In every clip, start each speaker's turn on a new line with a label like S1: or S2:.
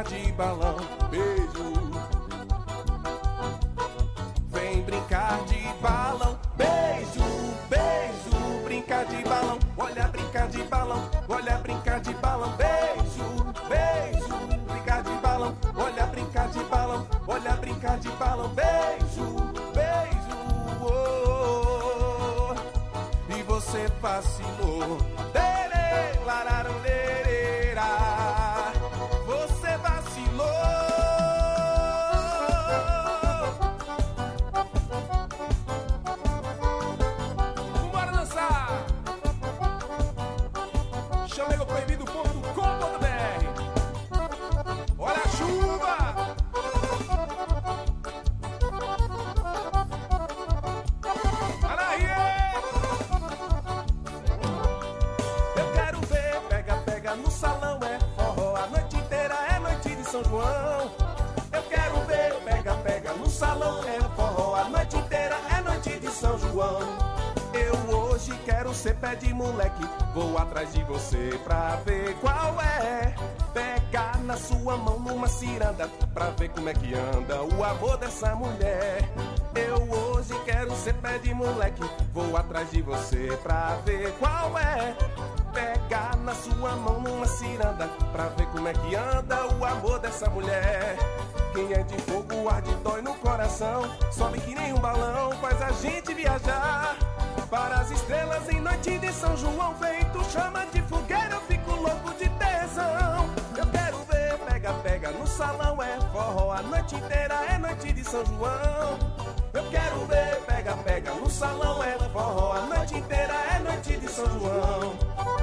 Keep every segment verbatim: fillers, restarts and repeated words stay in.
S1: brincar de balão, beijo. Vem brincar de balão, beijo, beijo. Brincar de balão, olha brincar de balão, olha brincar de balão, beijo, beijo. Brincar de balão, olha brincar de balão, olha brincar de balão, beijo, beijo. Oh, oh, oh. E você vacilou, lerê, lararão, lererá. Você vacilou. São João, eu quero ver, pega, pega no salão, é forró, a noite inteira é noite de São João. Eu hoje quero ser pé de moleque, vou atrás de você pra ver qual é. Pegar na sua mão numa ciranda, pra ver como é que anda o amor dessa mulher. Eu hoje quero ser pé de moleque, vou atrás de você pra ver qual é. Pegar na sua mão numa ciranda, pra ver como é que anda o amor dessa mulher. Quem é de fogo arde, dói no coração, sobe que nem um balão, faz a gente viajar para as estrelas em noite de São João. Feito chama de fogueira, eu fico louco de tesão. Eu quero ver, pega, pega no salão, é forró, a noite inteira é noite de São João. Eu quero ver, pega, pega no salão, é forró, a noite inteira é noite de São João.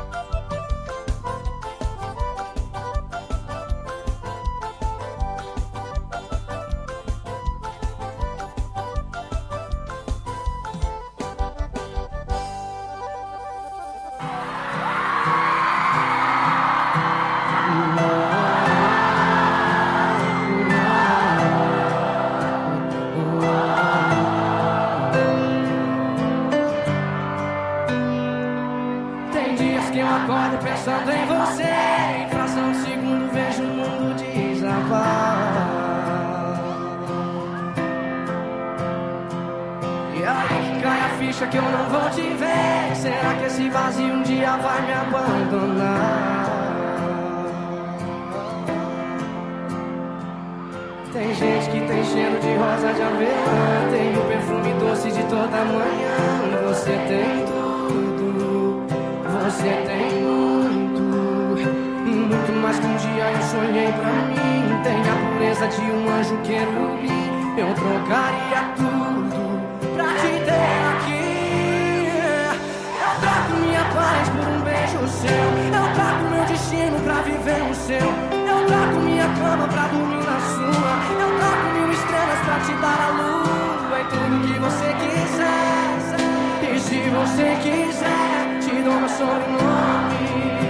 S2: Pensando em você, em fração de segundo vejo o mundo desabar. E aí cai a ficha que eu não vou te ver. Será que esse vazio um dia vai me abandonar? Tem gente que tem cheiro de rosa de avelã, tem o perfume doce de toda manhã. Você tem tudo, você tem muito, muito mais que um dia eu sonhei pra mim. Tem a pureza de um anjo querubim. Eu trocaria tudo pra te ter aqui. Eu troco minha paz por um beijo seu. Eu troco meu destino pra viver o seu. Eu troco minha cama pra dormir na sua. Eu troco mil estrelas pra te dar a lua. E tudo que você quiser. E se você quiser, te dou meu sobrenome.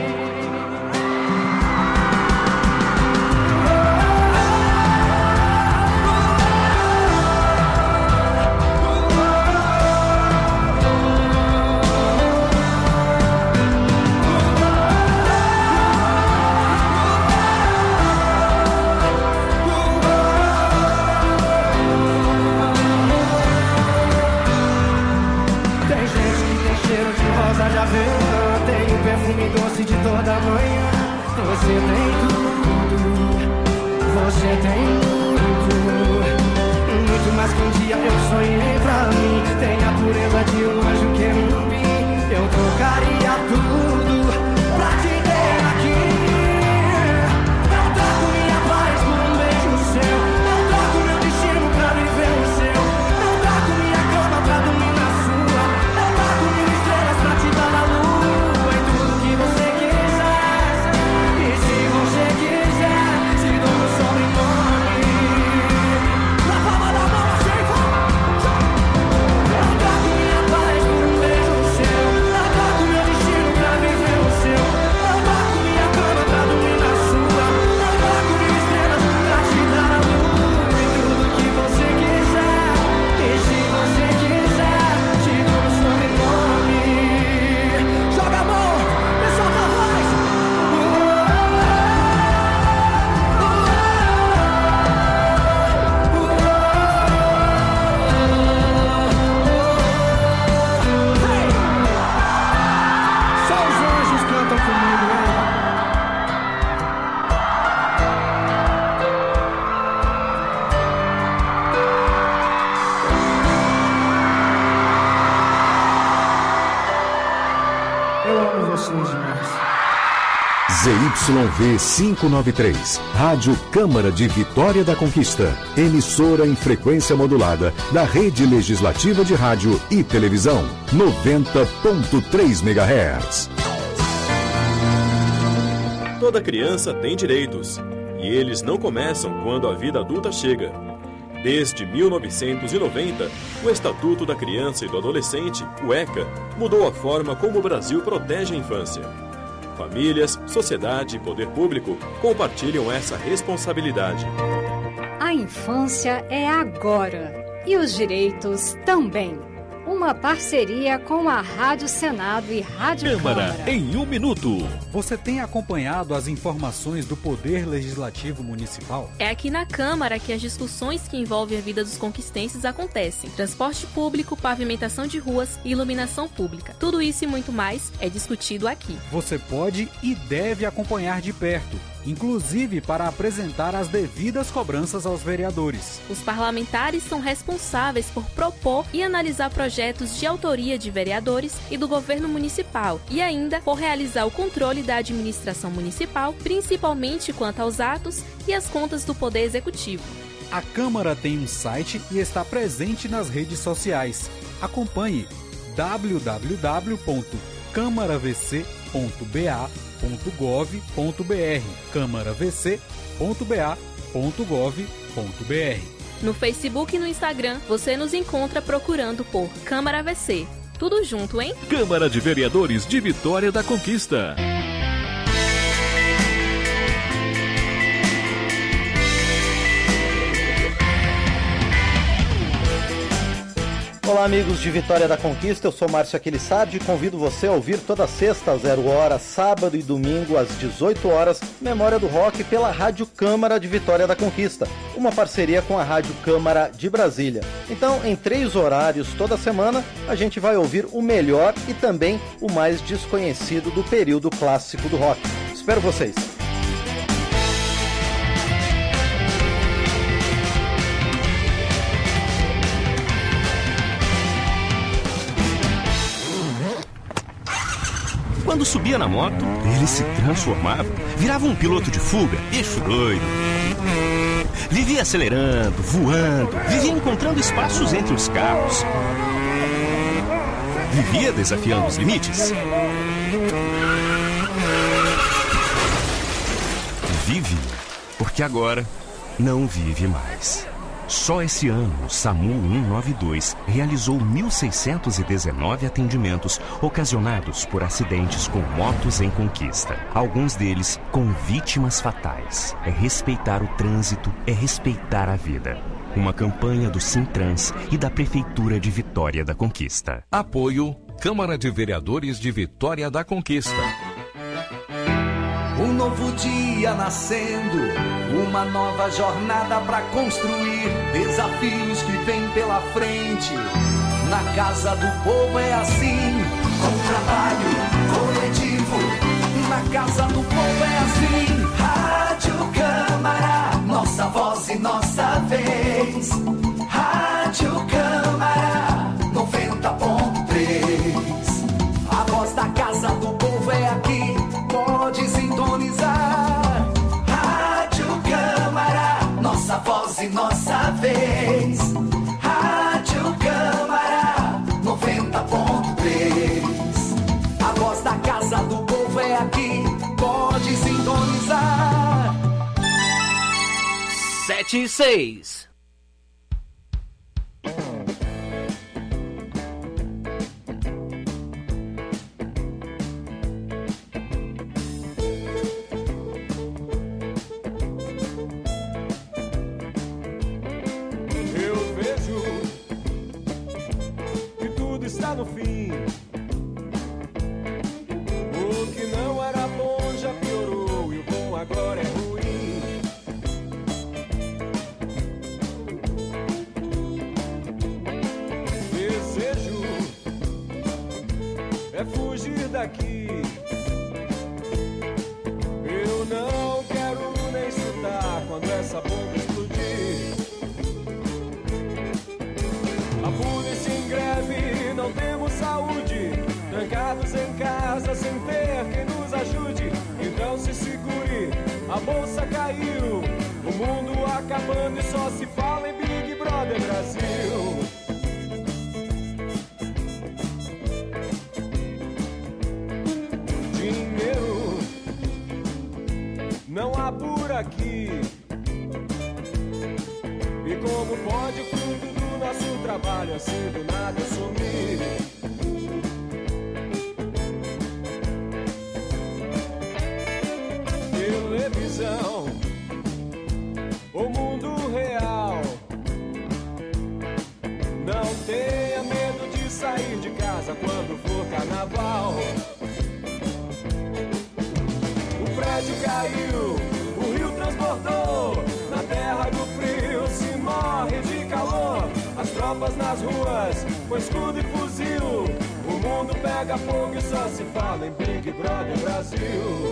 S2: De avelã, tem o perfume doce de toda manhã. Você tem tudo, você tem muito, muito mais que um dia eu sonhei pra mim. Tem a pureza de um anjo querubim. Eu trocaria tudo pra te ter aqui. Eu troco minha paz por um beijo seu. Eu troco meu destino pra viver o seu. Eu troco minha cama pra dormir na sua. Eu troco mil estrelas pra te dar a lua. E tudo que você quiser. E se você quiser, te dou meu sobrenome. Na palma da mão, assim, eu troco minha paz por um beijo seu. Eu troco meu destino irmãos cantam comigo, hein?
S3: Z Y V quinhentos e noventa e três, Rádio Câmara de Vitória da Conquista, emissora em frequência modulada da Rede Legislativa de Rádio e Televisão, noventa ponto três megahertz.
S4: Toda criança tem direitos, e eles não começam quando a vida adulta chega. Desde mil novecentos e noventa, o Estatuto da Criança e do Adolescente, o ECA, mudou a forma como o Brasil protege a infância. Famílias, sociedade e poder público compartilham essa responsabilidade.
S5: A infância é agora e os direitos também. Uma parceria com a Rádio Senado e Rádio
S6: Câmara.
S5: Câmara.
S6: Em um minuto.
S7: Você tem acompanhado as informações do Poder Legislativo Municipal?
S8: É aqui na Câmara que as discussões que envolvem a vida dos conquistenses acontecem. Transporte público, pavimentação de ruas e iluminação pública. Tudo isso e muito mais é discutido aqui.
S7: Você pode e deve acompanhar de perto, inclusive para apresentar as devidas cobranças aos vereadores.
S8: Os parlamentares são responsáveis por propor e analisar projetos de autoria de vereadores e do governo municipal e ainda por realizar o controle da administração municipal, principalmente quanto aos atos e as contas do Poder Executivo.
S7: A Câmara tem um site e está presente nas redes sociais. Acompanhe w w w ponto câmara v c ponto b a ponto gov ponto b r, câmara v c ponto b a ponto gov ponto b r.
S8: No Facebook e no Instagram, você nos encontra procurando por Câmara V C. Tudo junto, hein?
S6: Câmara de Vereadores de Vitória da Conquista.
S9: Olá, amigos de Vitória da Conquista, eu sou Márcio Aquilissardi e convido você a ouvir toda sexta às zero hora, sábado e domingo às dezoito horas, Memória do Rock pela Rádio Câmara de Vitória da Conquista, uma parceria com a Rádio Câmara de Brasília. Então, em três horários toda semana, a gente vai ouvir o melhor e também o mais desconhecido do período clássico do rock. Espero vocês!
S10: Quando subia na moto, ele se transformava, virava um piloto de fuga, eixo doido. Vivia acelerando, voando, vivia encontrando espaços entre os carros. Vivia desafiando os limites. Vive, porque agora não vive mais. Só esse ano, o SAMU cento e noventa e dois realizou mil seiscentos e dezenove atendimentos ocasionados por acidentes com motos em conquista. Alguns deles com vítimas fatais. É respeitar o trânsito, é respeitar a vida. Uma campanha do Sintrans e da Prefeitura de Vitória da Conquista.
S6: Apoio Câmara de Vereadores de Vitória da Conquista.
S11: Um novo dia nascendo, uma nova jornada pra construir, desafios que vêm pela frente. Na casa do povo é assim, com trabalho coletivo. Na casa do povo é assim, Rádio Câmara, nossa voz e nossa vez. Rádio Câmara, noventa ponto três. A voz da casa do povo é aqui, pode sintonizar. Rádio Câmara, nossa voz e nossa vez. Rádio Câmara, noventa ponto três. A voz da casa do povo é aqui, pode sintonizar.
S12: Sete e seis.
S1: Está no fim. O que não era bom já piorou e o bom agora é ruim. Desejo é fugir daqui, essa bomba explodir. A polícia em greve, não temos saúde, trancados em casa sem ter quem nos ajude. Então se segure, a bolsa caiu, o mundo acabando e só se fala em Big Brother Brasil. Dinheiro não há por aqui. E como pode o fruto do nosso trabalho assim do nada sumir? Televisão, o mundo real. Não tenha medo de sair de casa quando for carnaval. O prédio caiu, o rio transbordou. Na terra do frio se morre de calor. As tropas nas ruas, com escudo e fuzil. O mundo pega fogo e só se fala em Big Brother Brasil.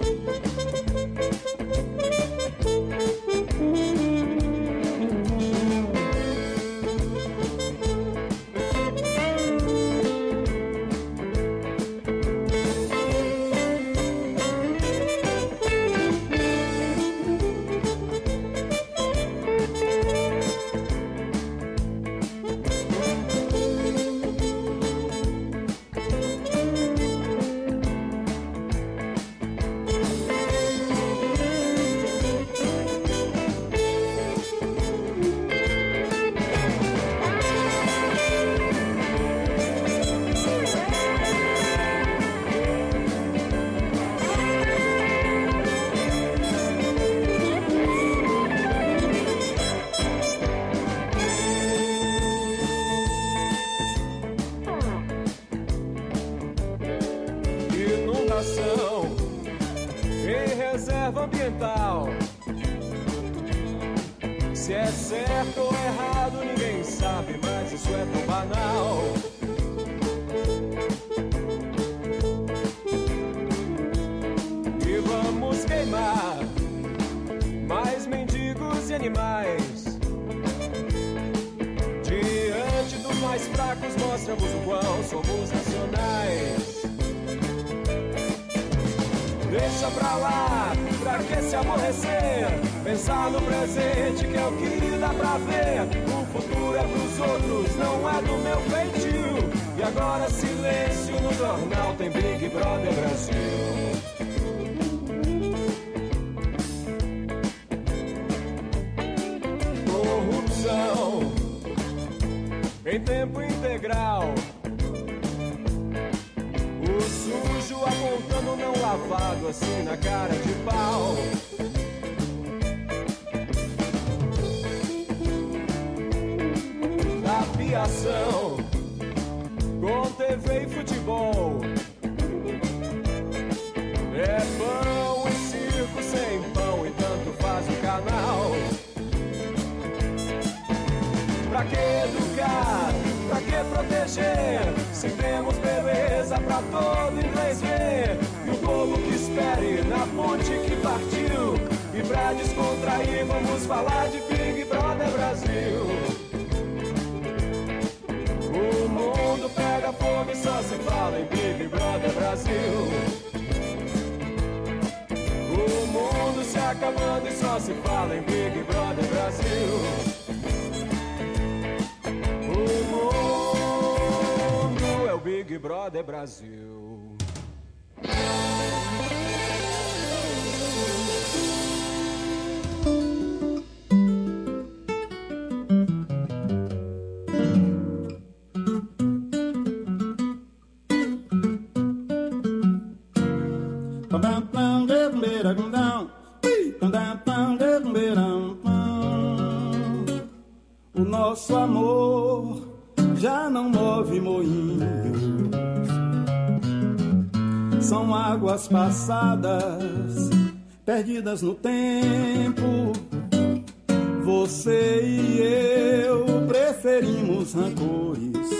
S1: Em reserva ambiental. Se é certo ou errado ninguém sabe, mas isso é tão banal. E vamos queimar mais mendigos e animais. Diante dos mais fracos mostramos o quão somos nacionais. Deixa pra lá, pra que se aborrecer? Pensar no presente que é o que dá pra ver. O futuro é pros outros, não é do meu feitio. E agora silêncio no jornal, tem Big Brother Brasil. Corrupção em tempo integral. O sujo apontando não lavado assim na cara de pau. Aviação com T V e futebol. É pão e circo sem pão e tanto faz o canal. Pra que educar? Pra que proteger? Se temos beleza pra todo inglês ver. E o povo que espere na ponte que partiu. E pra descontrair vamos falar de Big Brother Brasil. O mundo pega fogo e só se fala em Big Brother Brasil. O mundo se acabando e só se fala em Big Brother Brasil. O mundo é o Big Brother Brasil.
S12: O nosso amor já não move moinhos, são águas passadas, perdidas no tempo. Você e eu preferimos rancores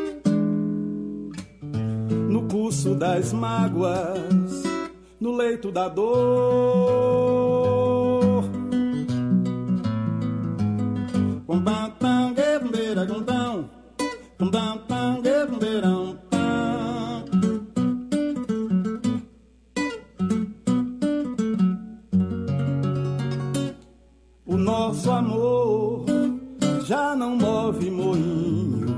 S12: no curso das mágoas, no leito da dor. O nosso amor já não move moinhos,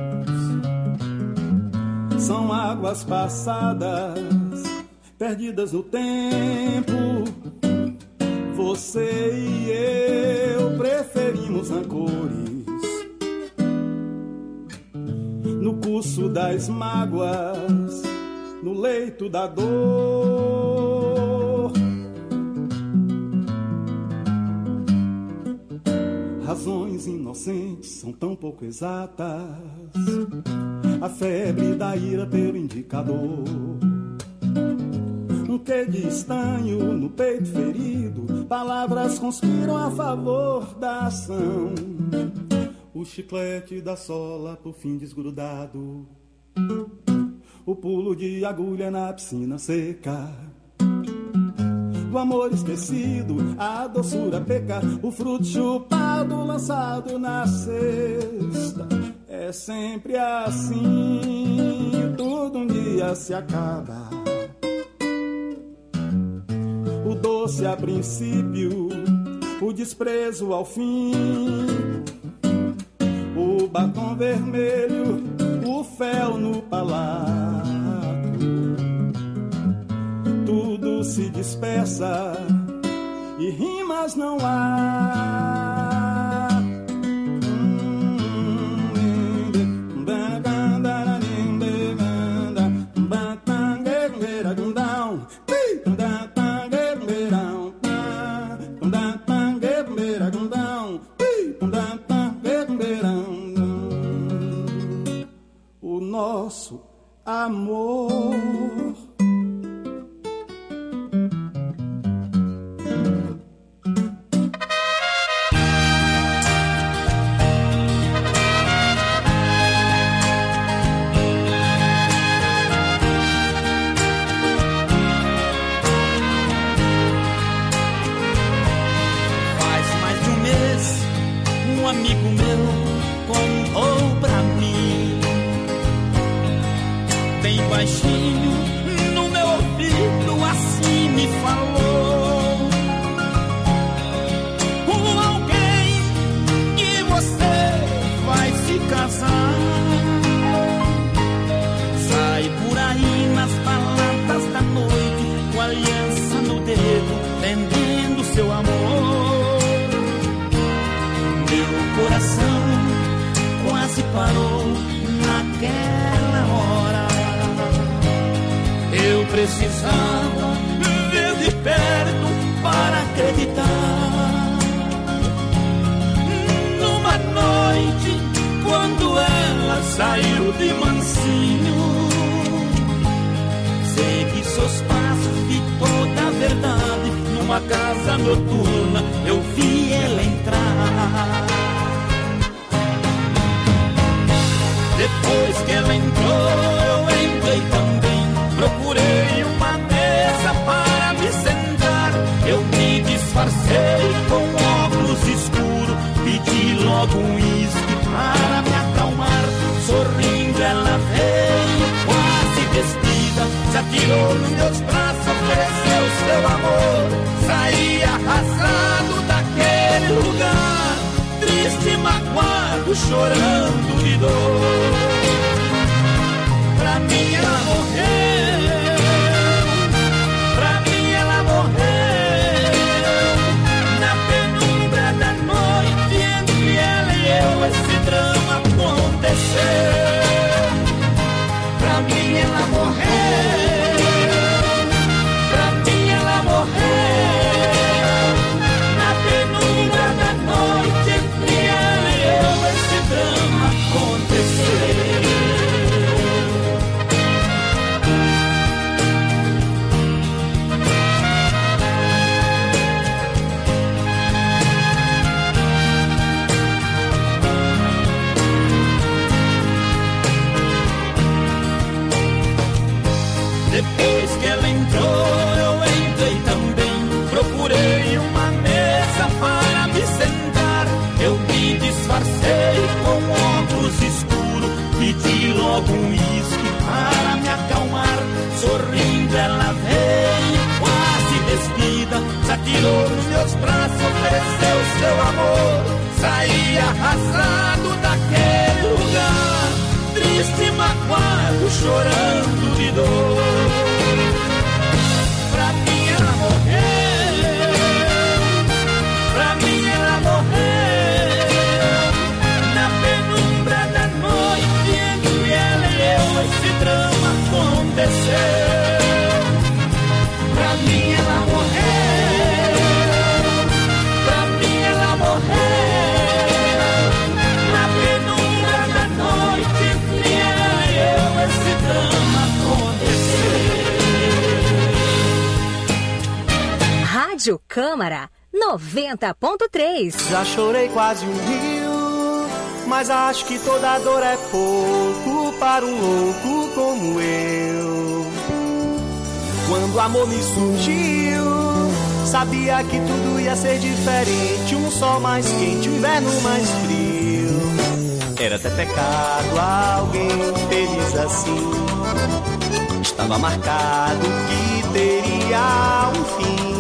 S12: são águas passadas, perdidas no tempo. Você e eu preferimos rancores no curso das mágoas, no leito da dor. Razões inocentes são tão pouco exatas, a febre da ira pelo indicador. Um quê de estanho no peito ferido, palavras conspiram a favor da ação. O chiclete da sola por fim desgrudado, o pulo de agulha na piscina seca. O amor esquecido, a doçura peca, o fruto chupado lançado na cesta. É sempre assim, tudo um dia se acaba. O doce a princípio, o desprezo ao fim. O batom vermelho, o fel no palato. Tudo se dispersa e rimas não há. O nosso amor
S13: baixinho no meu ouvido assim me falou: com alguém que você vai se casar. Sai por aí nas baladas da noite com aliança no dedo, vendendo seu amor. Meu coração quase parou naquela hora. Eu precisava ver de perto para acreditar. Numa noite, quando ela saiu de mansinho, segui seus passos, vi toda a verdade. Numa casa noturna, eu vi ela entrar. Depois que ela entrou, eu entrei também. Procurei uma mesa para me sentar. Eu me disfarcei com óculos escuros, pedi logo um uísque para me acalmar. Sorrindo ela veio, quase vestida, se atirou nos meus braços, ofereceu seu amor. Saí arrasado daquele lugar, triste, magoado, chorando de dor. Pra mim ela morreu, pra mim ela morreu. Na penumbra da noite, entre ela e eu, esse drama aconteceu. Pra mim ela morreu, pra mim ela morreu. Na penumbra da noite, entre ela e eu, esse drama aconteceu. amor, saí arrasado daquele lugar, triste, magoado, chorando de dor. Pra mim ela morreu, pra mim ela morreu, na penumbra da noite, entre ela e eu esse drama aconteceu. Pra mim ela morreu, pra mim ela morreu, na penumbra da noite, entre ela e eu esse drama aconteceu.
S14: Rádio Câmara noventa ponto três.
S2: Já chorei quase um rio, mas acho que toda dor é pouco para um louco como eu. Quando o amor me surgiu, sabia que tudo ia ser diferente. Um sol mais quente, um inverno mais frio. Era até pecado alguém feliz assim. Estava marcado que teria um fim.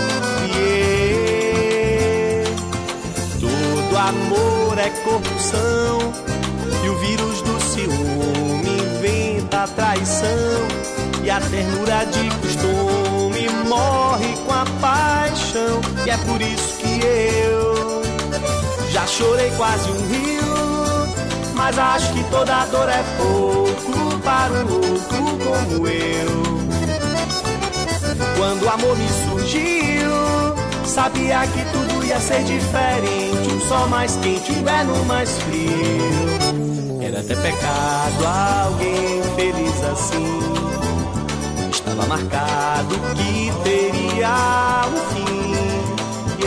S2: Todo amor é corrupção, e o vírus do ciúme inventa a traição, e a ternura de costume morre com a paixão. E é por isso que eu já chorei quase um rio, mas acho que toda dor é pouco para um louco como eu. Quando o amor me surgiu, sabia que tudo ia ser diferente. Um sol mais quente, um inverno mais frio. Era até pecado alguém feliz assim. Estava marcado que teria um fim.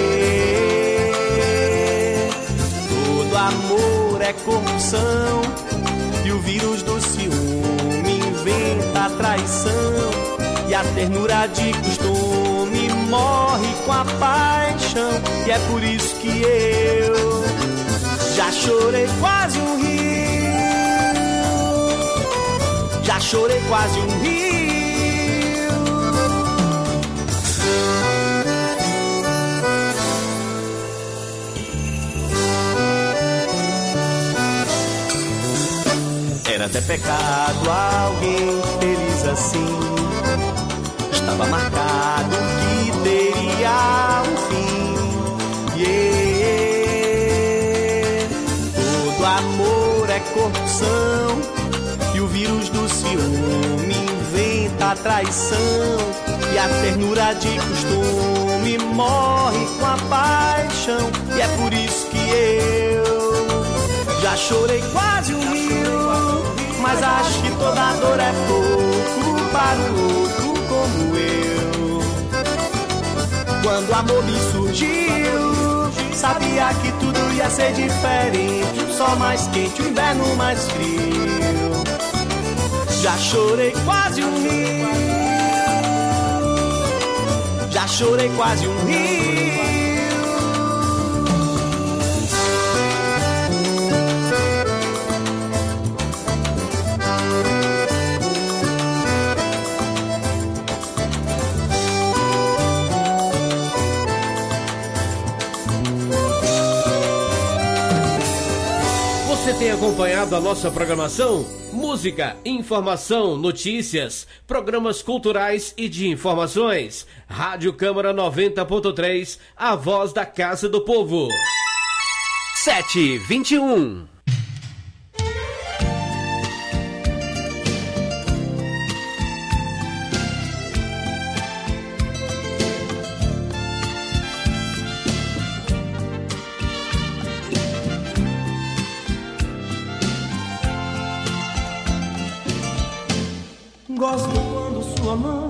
S2: Yeah. Todo amor é corrupção, e o vírus do ciúme inventa a traição, e a ternura de costume morre com a paixão. E é por isso que eu já chorei quase um rio, já chorei quase um rio. Era até pecado alguém feliz assim. Estava marcado que teria um fim. Yeah. Todo amor é corrupção, e o vírus do ciúme inventa a traição, e a ternura de costume morre com a paixão. E é por isso que eu já chorei quase um rio, mas acho que toda dor é pouco para um louco como eu. Quando o amor me surgiu, sabia que tudo ia ser diferente. Um sol mais quente, um inverno mais frio. Já chorei quase um rio, já chorei quase um rio.
S15: Você tem acompanhado a nossa programação? Música, informação, notícias, programas culturais e de informações. Rádio Câmara noventa ponto três, a voz da Casa do Povo.
S16: sete e vinte e um.
S2: Gosto quando sua mão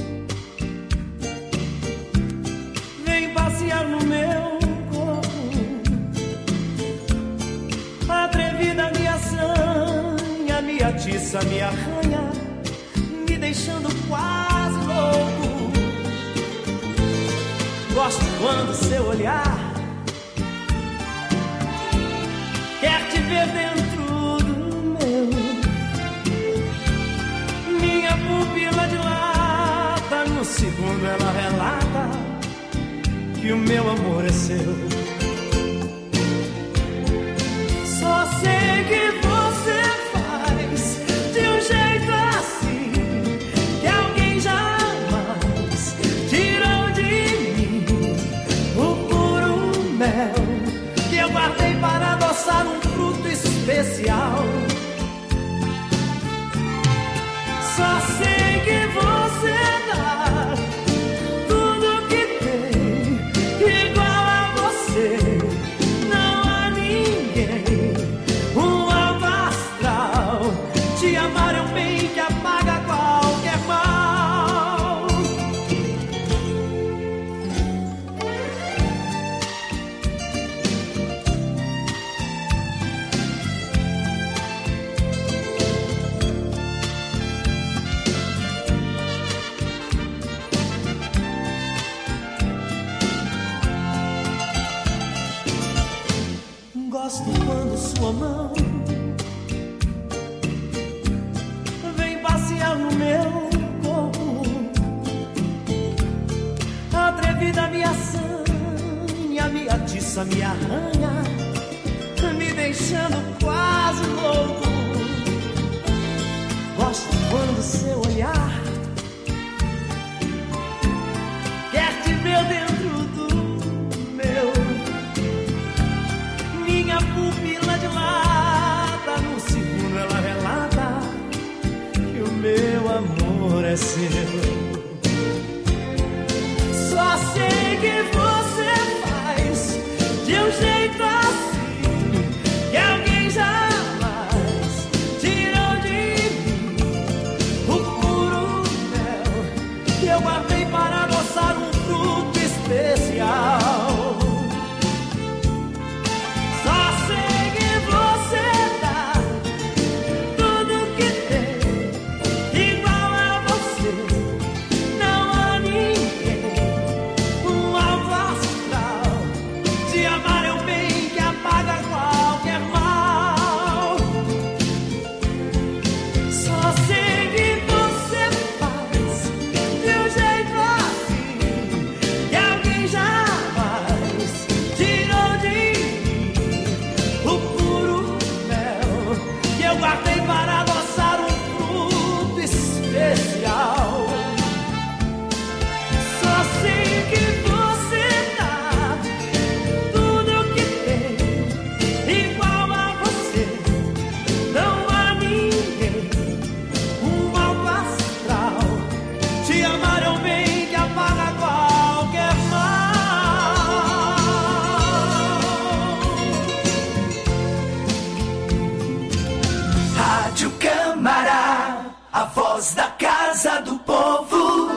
S2: vem passear no meu corpo, atrevida me assanha, me atiça, me arranha, me deixando quase louco. Gosto quando seu olhar quer te ver dentro do meu. Minha pupila dilata, no segundo ela relata que o meu amor é seu. vida me assanha, me atiça, me arranha, me deixando quase louco. Gosto quando seu olhar quer te ver dentro do meu. Minha pupila dilata, no segundo ela relata que o meu amor é seu. Só sei que você faz de um jeito assim que alguém jamais tirou de mim o puro mel que eu guardei para adoçar um fruto especial. Só sei que você dá tudo que tem, igual a você. Não há ninguém, um alto astral, te amar é o bem que apaga qualquer mal. Só sei que você faz de um jeito assim que alguém jamais tirou de mim o puro mel que eu guardei para adoçar um fruto especial. Só sei que você dá tudo que tem, igual a você. Não há ninguém, um alto astral, te amar é o bem que apaga qualquer mal.
S11: Rádio Câmara, a voz da Casa do Povo.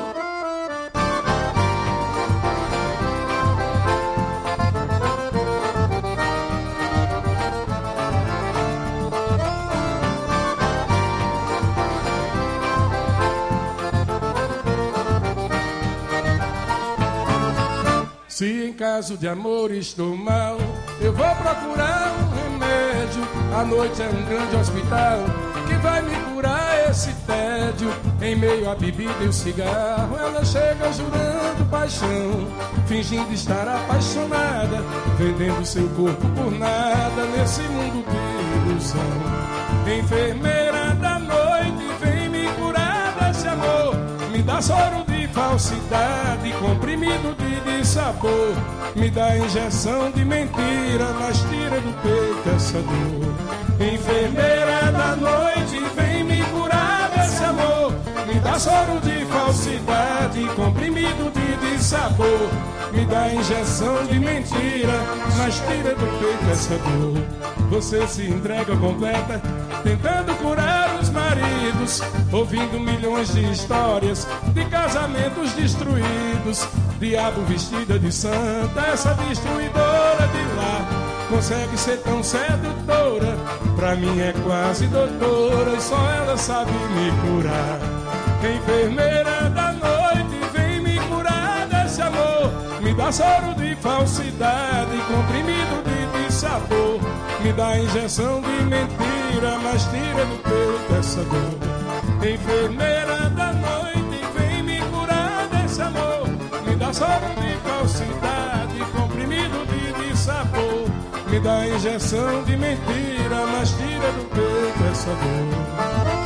S17: Se em caso de amor estou mal, eu vou procurar um remédio. A noite é um grande hospital que vai me curar esse tédio. Em meio à bebida e o cigarro, ela chega jurando paixão, fingindo estar apaixonada, vendendo seu corpo por nada nesse mundo de ilusão. Enfermeira da noite, vem me curar desse amor, me dá soro de falsidade, comprimido de dissabor, me dá injeção de mentira, mas tira do peito essa dor. Enfermeira da noite, vem me curar desse amor, me dá soro de falsidade, comprimido de dissabor, me dá injeção de mentira, mas tira do peito essa dor. Você se entrega completa, tentando curar os maridos, ouvindo milhões de histórias de casamentos destruídos. Diabo vestida de santa, essa destruidora de lar, consegue ser tão sedutora, pra mim é quase doutora, e só ela sabe me curar. Enfermeira da noite, vem me curar desse amor, me dá soro de falsidade, comprimido de dissabor, me dá injeção de mentira, mas tira do peito essa dor. Enfermeira da noite, vem me curar desse amor, me dá soro de falsidade, comprimido de dissabor, me dá injeção de mentira, mas tira do peito essa dor.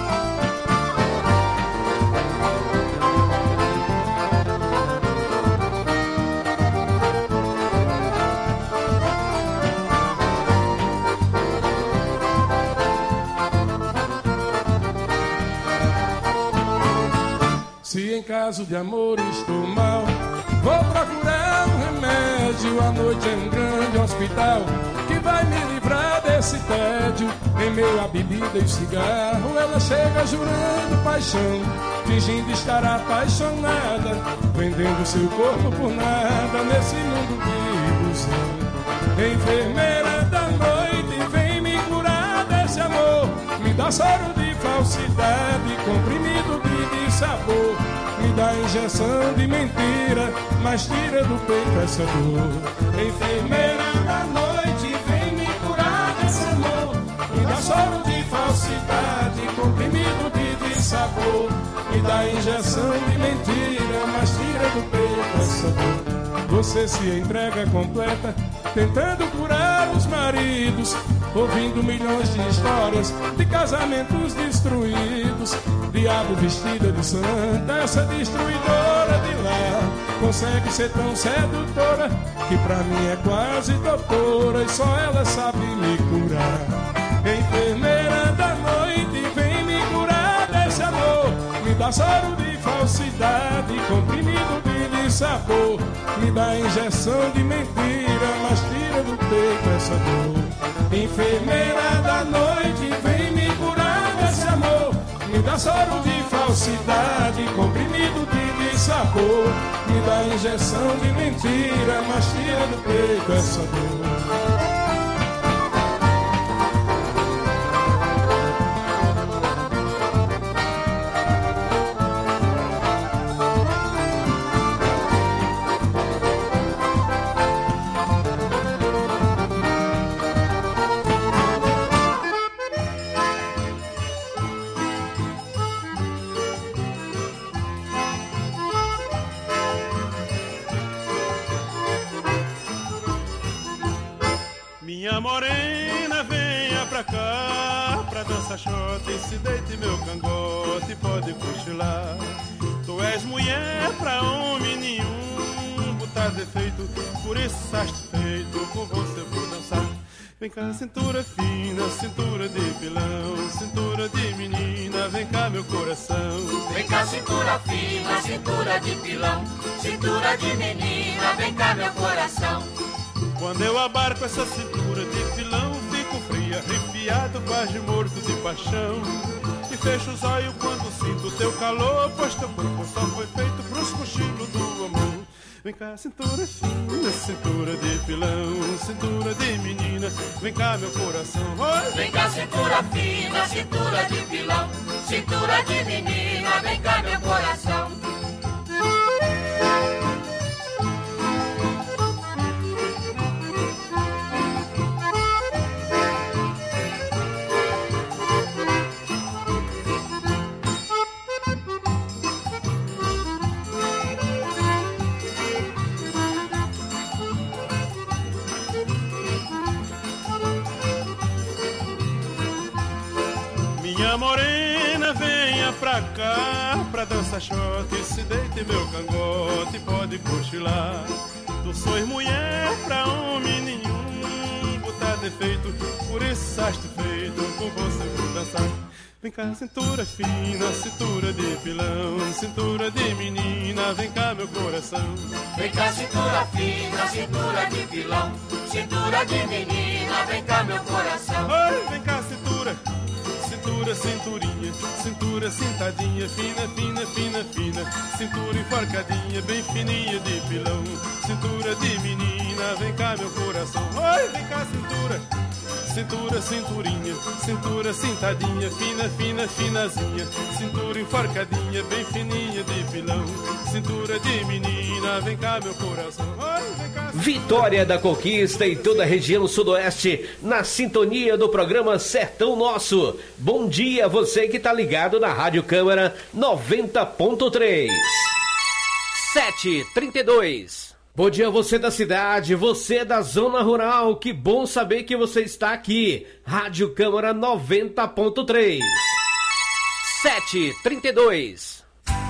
S17: Se em caso de amor estou mal, vou procurar um remédio. A noite é um grande hospital que vai me livrar desse tédio. Em meio à bebida e o cigarro, ela chega jurando paixão, fingindo estar apaixonada, vendendo seu corpo por nada nesse mundo de ilusão. Enfermeira da noite, vem me curar desse amor, me dá soro de falsidade, comprimido de dissabor, me dá injeção de mentira, mas tira do peito essa dor. Enfermeira da noite, vem me curar desse amor, me dá soro de falsidade, comprimido de dissabor, me dá injeção de mentira, mas tira do peito essa dor. você se entrega completa, tentando curar os maridos, ouvindo milhões de histórias de casamentos destruídos. Diabo vestida de santa, essa destruidora de lar consegue ser tão sedutora que pra mim é quase doutora e só ela sabe me curar. Enfermeira da noite, vem me curar desse amor, me dá soro de falsidade, comprimido de sabor, me dá injeção de mentira, mas tira do peito essa dor. Enfermeira da noite, vem me curar desse amor, me dá soro de falsidade, comprimido de sabor, me dá injeção de mentira, mas tira do peito essa dor.
S18: Minha morena, venha pra cá, pra dançar shot, se deite meu cangote, pode cochilar. Tu és mulher pra homem nenhum, botar defeito, por isso estás feito, com você vou dançar. Vem cá, cintura fina, cintura de pilão, cintura de menina, vem cá meu coração.
S13: Vem cá, cintura fina, cintura de pilão, cintura de menina, vem cá meu coração.
S18: Quando eu abarco essa cintura de pilão, fico frio, arrepiado, quase morto de paixão. E fecho os olhos quando sinto teu calor, pois teu corpo só foi feito pros cochilos do amor. Vem cá, cintura fina, cintura de pilão, cintura de menina, vem cá meu coração. Oi!
S13: Vem cá, cintura fina, cintura de pilão, cintura de menina, vem cá meu coração.
S18: Minha morena, venha pra cá, pra dançar shot, se deite meu cangote, pode cochilar. Tu sois mulher pra homem nenhum, botar defeito, por isso estás feito, com você vou dançar. Vem cá, cintura fina, cintura de pilão, cintura de menina, vem cá meu coração.
S13: Vem cá, cintura fina, cintura de pilão, cintura de menina, vem cá meu coração.
S18: Oi, vem cá, cintura, cintura, cinturinha, cintura cintadinha, fina, fina, fina, fina, cintura enforcadinha, bem fininha de pilão, cintura de menina, vem cá meu coração. Oi, vem cá, cintura, cintura, cinturinha, cintura cintadinha, fina, fina, finazinha, cintura enforcadinha, bem fininha de pilão, cintura de menina, vem cá meu coração. Oi, vem cá,
S15: Vitória da Conquista e toda a região sudoeste na sintonia do programa Sertão Nosso. Bom dia você que tá ligado na Rádio Câmara noventa ponto três.
S16: sete e trinta e dois.
S15: Bom dia você da cidade, você da zona rural, que bom saber que você está aqui. Rádio Câmara noventa ponto três.
S16: sete e trinta e dois.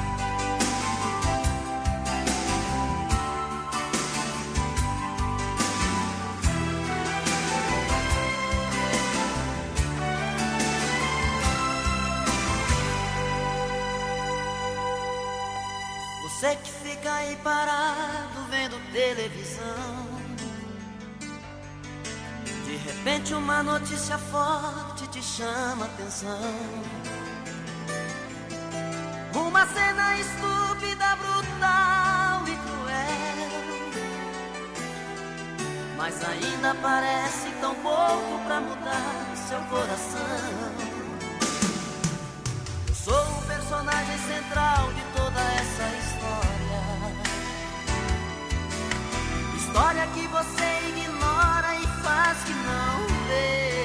S19: Você que fica aí parado vendo televisão, de repente uma notícia forte te chama atenção. Uma cena estúpida, brutal e cruel, mas ainda parece tão pouco pra mudar seu coração. Eu sou o personagem central de toda essa história, história que você ignora e faz que não vê,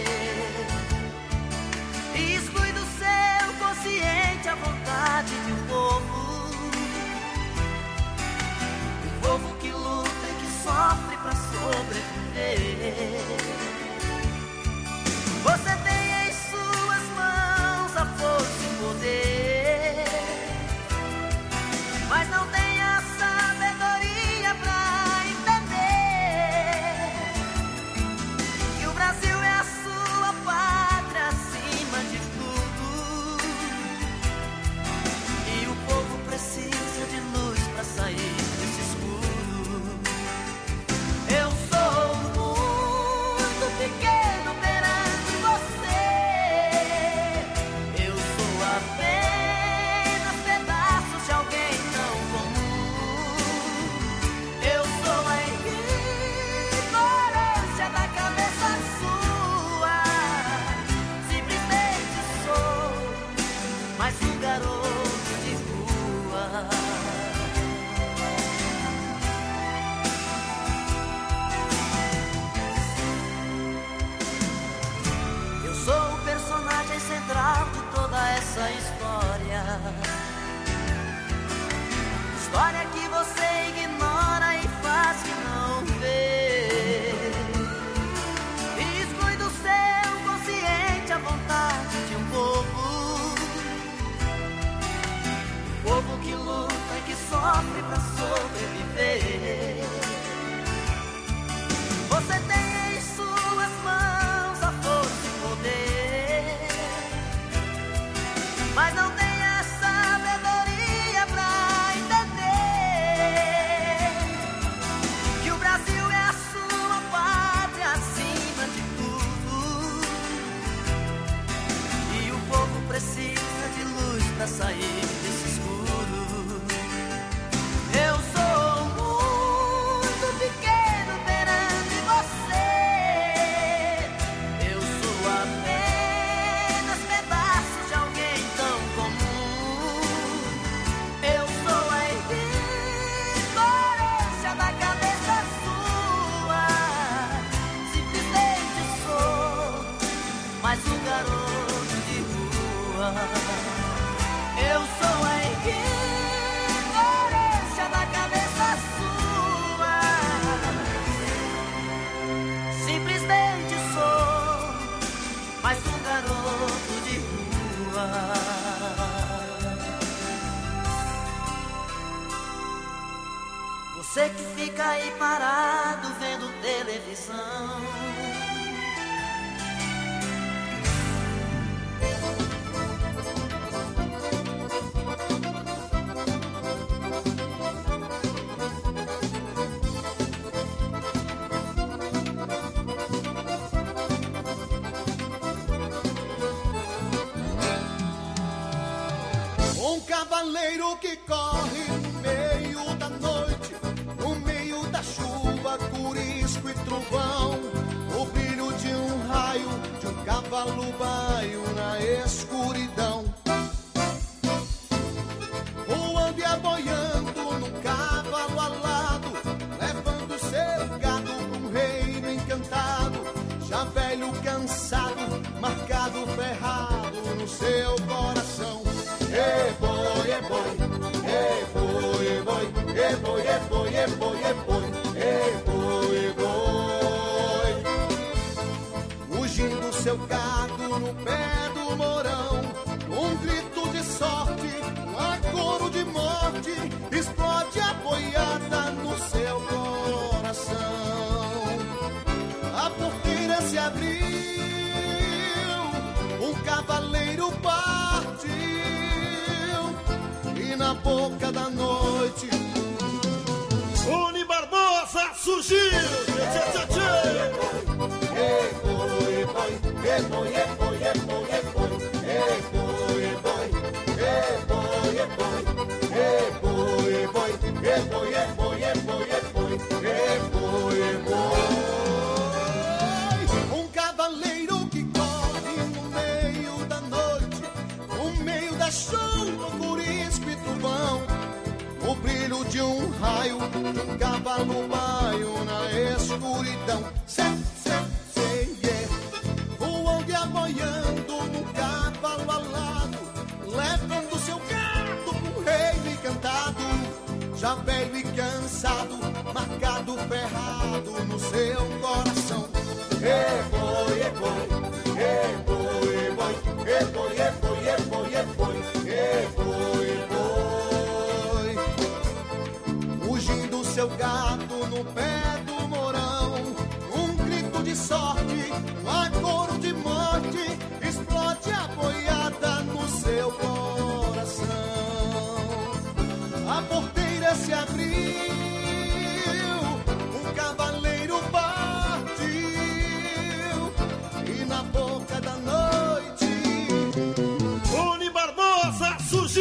S19: e exclui do seu consciente a vontade de um povo, um povo que luta e História que você ignora e faz que não vê, e exclui do seu consciente a vontade de um povo, um povo que luta e que sofre pra sobreviver. Você tem em suas mãos a força e poder, mas não tem a sabedoria pra entender que o Brasil é a sua pátria acima de tudo, e o povo precisa de luz pra sair desse escuro. Eu sou muito pequeno perante você, eu sou apenas pedaço de alguém tão comum. Eu sou a ignorância da cabeça sua, simplesmente sou mais um garoto de rua. Eu sou a ignorância da cabeça sua, simplesmente sou mais um garoto de rua. Você que fica aí parado vendo televisão,
S1: um cavaleiro que corre no meio da noite, no meio da chuva, curisco e trovão, o brilho de um raio, de um cavalo baio na escuridão, voando e aboiando no cavalo alado, levando seu gado pra um reino encantado, já velho cansado, marcado, ferrado no seu coração. E boi, e boi, e boi, e boi, e boi, e boi, e boi, e boi, e boi, e boi. Ungindo seu gado no pé do morão, um grito de sorte, um acoro de morte, explode a boiada no seu coração. A porteira se abriu, um cavaleiro partiu, e na boca da noite Uni Barbosa surgiu. Ei, boi, boi, ei, boi, ei, boi, ei, boi, ei, boi, ei, boi, ei, boi, ei, boi, ei, boi, ei, boi, ei, boi, ei, boi, ei, boi, ei, boi, ei, boi, ei, boi, ei, boi. Um cavaleiro que corre no meio da noite, no meio da chuva, curisco e trovão, o brilho de um raio, de um cavalo baio na escuridão. Cê, cê, cê, yeah. Voando e aboiando no cavalo alado, levando seu gato pro reino encantado, já velho e cansado, marcado, ferrado no seu coração. E boi, e boi, e boi, e boi, e boi, e boi, e boi, e boi, e boi, e boi. Ungindo seu gato no pé do morão, um grito de sorte, um acoro de morte, explode a boiada no seu coração. A porteira se abriu, um cavaleiro partiu, e na boca da noite Uni Barbosa surgiu.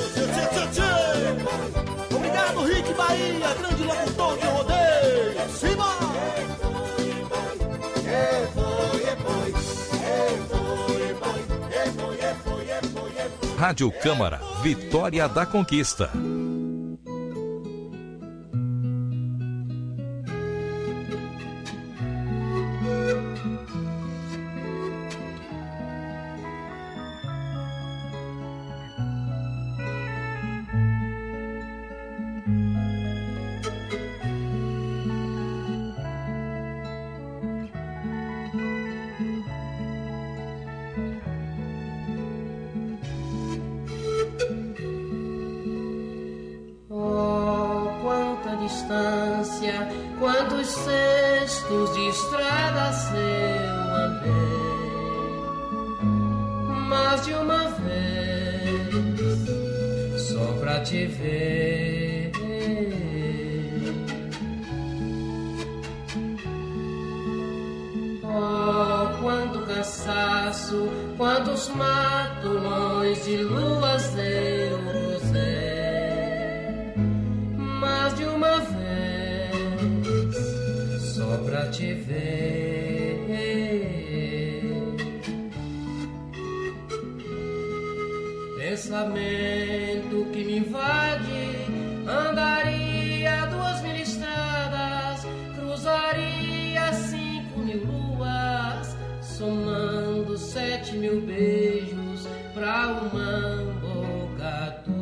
S1: Obrigado, Rick Bahia, grande locutor de rodeio. Cima!
S6: Rádio Câmara, Vitória da Conquista.
S20: distância, quantos cestos de estradas eu andei, mais de uma vez, só pra te ver. Oh, quanto cansaço, quantos matulões de luas eu cruzei, mais de uma vez, só pra te ver. Pensamento que me invade, andaria duas mil estradas, cruzaria cinco mil luas, somando sete mil beijos pra uma boca tua.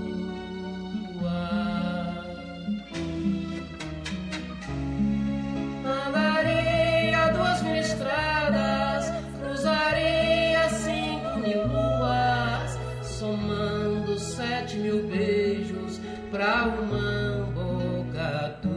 S20: Andaria duas mil estradas, cruzaria cinco mil luas, somando sete mil beijos pra uma boca tua.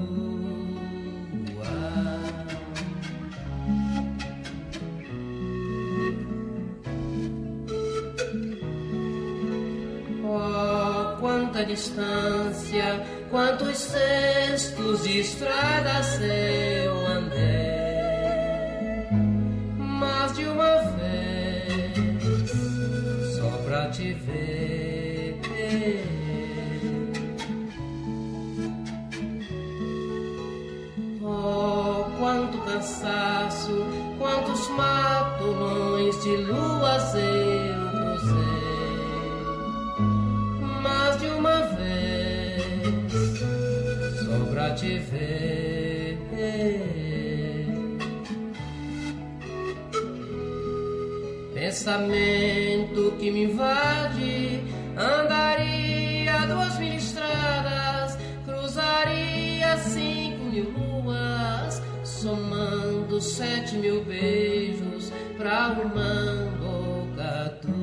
S20: Oh, quanta distância, quantos cestos de estradas eu andei, mais de uma vez, só pra te ver. Oh, quanto cansaço, quantos matulões de luas eu cruzei, mais de uma vez, só pra te ver. Pensamento que me invade, andaria duas mil estradas, cruzaria cinco mil luas, somando sete mil beijos pra uma boca tua.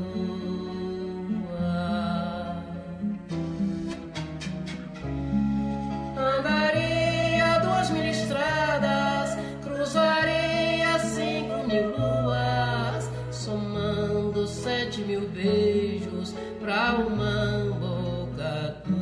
S20: Andaria duas mil estradas, cruzaria cinco mil luas, somando sete mil beijos pra uma boca tua.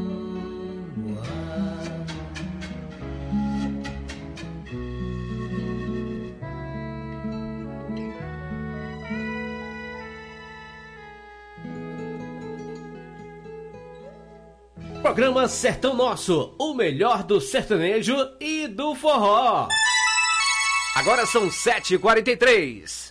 S15: Programa Sertão Nosso, o melhor do sertanejo e do forró. Agora são sete e quarenta e três.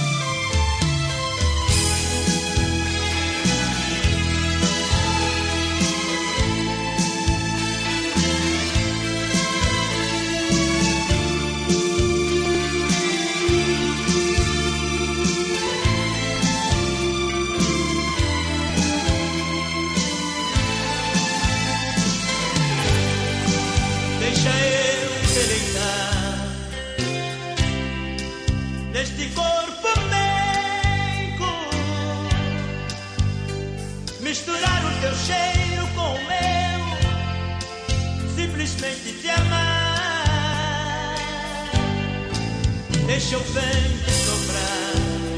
S13: Deixa eu deleitar neste corpo meigo, misturar o teu cheiro com o meu, simplesmente te amar. Deixa o vento soprar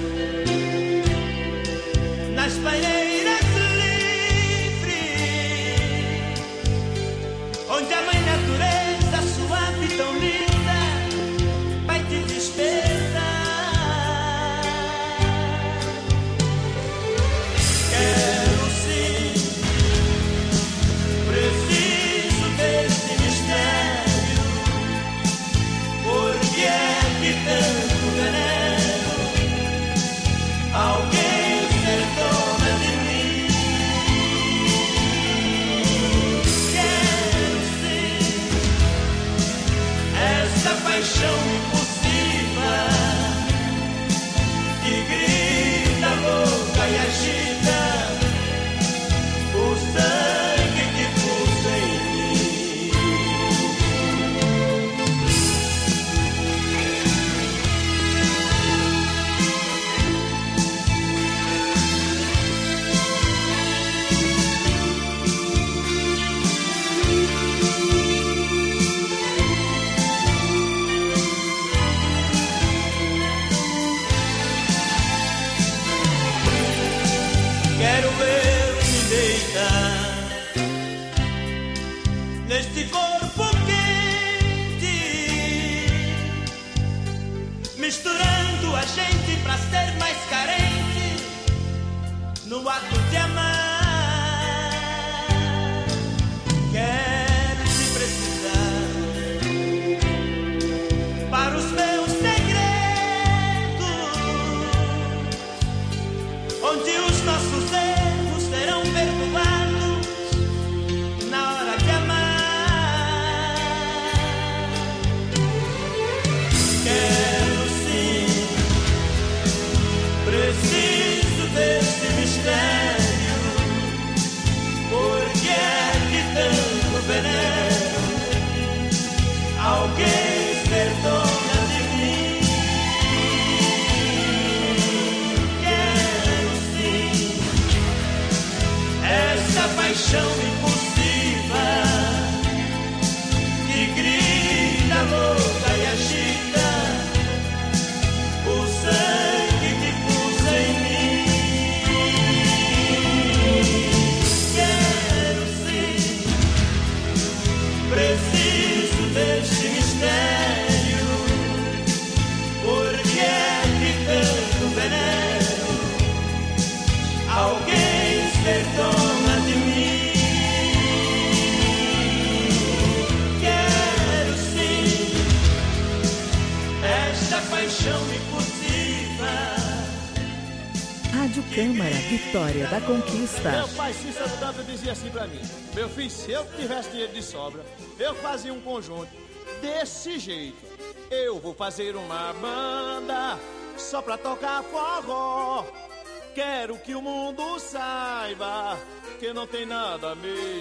S13: nas pareiras livres, onde a mãe natureza suave e tão linda vai te despertar. Quero sim, preciso desse mistério. Por que é que tanto veneno alguém ser dona de mim? Quero sim neste corpo quente, misturando a gente pra ser mais carente no ato de amar. Quero te precisar para os meus segredos, onde os nossos erros serão perdoados na hora de amar. Quero sim, preciso desse mistério, porque é que tanto veneno alguém perdona de mim. Quero sim essa paixão impulsiva que grita louca e agita o sangue que pus em mim. Quero sim, preciso deste mistério, porque é que tanto veneno alguém perdona de mim. Quero sim esta paixão impulsiva.
S21: Rádio Câmara, Vitória da Conquista.
S22: Meu pai Cícero tanto dizia assim pra mim: meu filho, se eu tivesse dinheiro de sobra, eu fazia um conjunto desse jeito. Eu vou fazer uma banda só pra tocar forró. Quero que o mundo saiba que não tem nada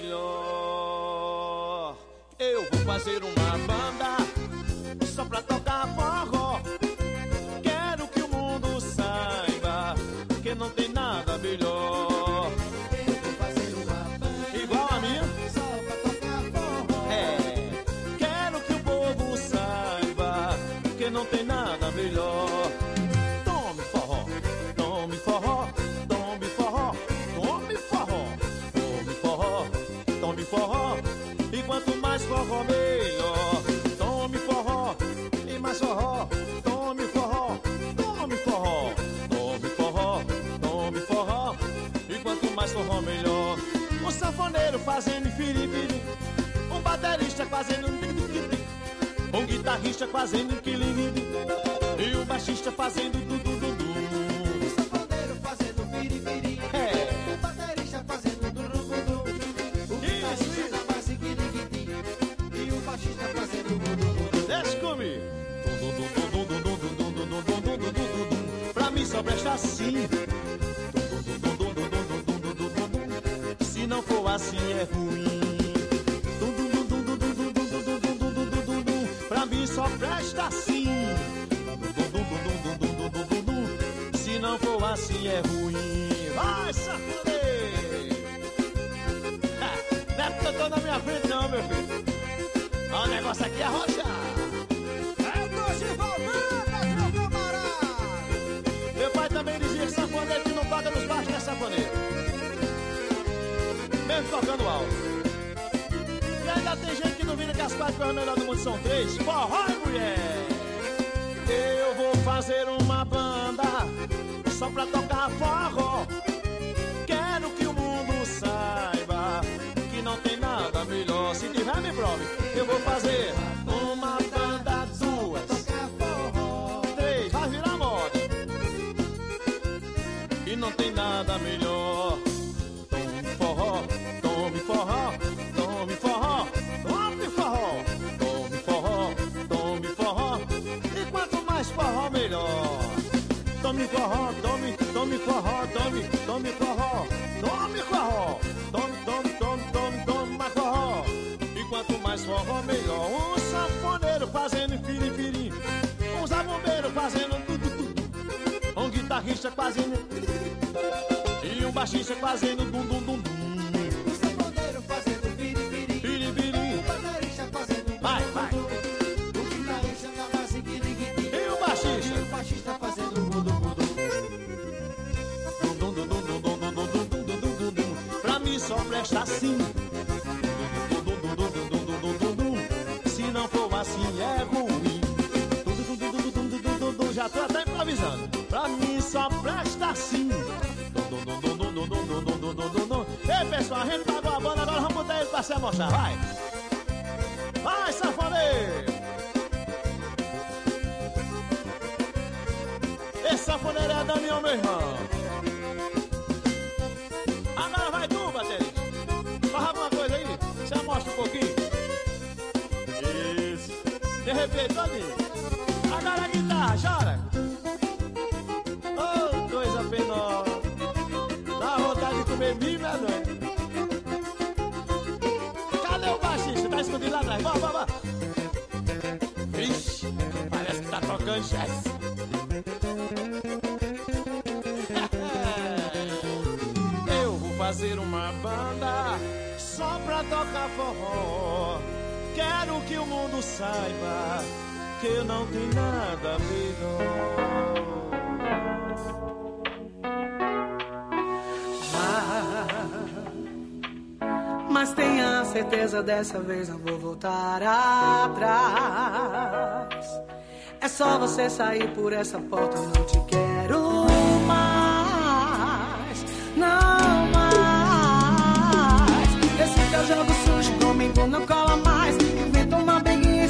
S22: melhor. Eu vou fazer uma banda só pra tocar forró. Quero que o mundo saiba que não tem nada melhor. Eu vou fazer uma banda igual a minha, só pra tocar forró. É, quero que o povo saiba que não tem nada melhor. Tome forró, tome forró, tome forró, tome forró, tome forró, tome forró. E quanto mais forró melhor. Tome forró e mais forró. Tome forró, tome forró, tome forró, tome forró. E quanto mais forró melhor. Um sanfoneiro fazendo firibiri, um baterista fazendo tim-tim-tim, um guitarrista fazendo quilinguim e um baixista fazendo du-du-du-du. Um sanfoneiro fazendo firibiri, é, um baterista fazendo du-du-du-du, o guitarrista fazendo quilinguim e o baixista fazendo du-du-du-du. Deixa comigo. Pra mim só presta assim. Se não for assim é ruim. Pra mim só presta assim. Se não for assim é ruim. Vai, sacudir! Não é porque eu tô na minha frente não, meu filho. O negócio aqui é arrochar. Meu pai também dizia que sanfoneiro que não toca nos baixos é sanfoneiro, mesmo tocando alto. E ainda tem gente que duvida que as quatro coisas melhores do mundo são três. Forró e mulher. Eu vou fazer uma banda só pra tocar forró. Quero que o mundo saiba que não tem nada melhor. Se tiver, me prove. Eu vou fazer uma banda, duas, três, vai virar moda. E não tem nada melhor. Tome forró, tome forró, tome forró, tome forró, tome forró, tome forró. E quanto mais forró, melhor. Tome forró, tome, tome forró, tome, tome forró, tome forró, tome, tome, tome, tome, tome mais forró. E quanto mais forró, melhor. Um sanfoneiro fazendo firifiri, um zabumbeiro fazendo tudo, tudo, um guitarrista fazendo e um baixista fazendo dum dum dum dum. O sanfoneiro fazendo piripiri, piripiri. O baterista fazendo vai, vai. O guitarrista na base guiriguiri. E o baixista, e o baixista fazendo dum dum dum dum dum dum dum dum dum dum dum dum dum. Pra mim só presta assim. Dum dum dum dum dum dum dum já tô até improvisando. Pra mim só presta assim. Ei, pessoal, a gente pagou a banda, agora vamos botar ele pra se amostrar, vai. Vai, sanfoneiro. Esse sanfoneiro é Damião, meu irmão. Agora vai tu, baterista. Faz alguma coisa aí, se amostra um pouquinho. Isso. De repente, todinho. Agora a guitarra, chora. Oh, coisa penosa. Dá vontade de comer mil, né, doido? Cadê o baixista? Tá escondido lá atrás. Vamos, vamos, vamos. Vixe, parece que tá tocando jazz. Eu vou fazer uma banda só pra tocar forró. Quero que o mundo saiba que não tem nada melhor.
S2: Mas tenha certeza, dessa vez não vou voltar atrás. É só você sair por essa porta, eu não te quero mais. Não mais. Esse teu jogo sujo comigo não cola mais.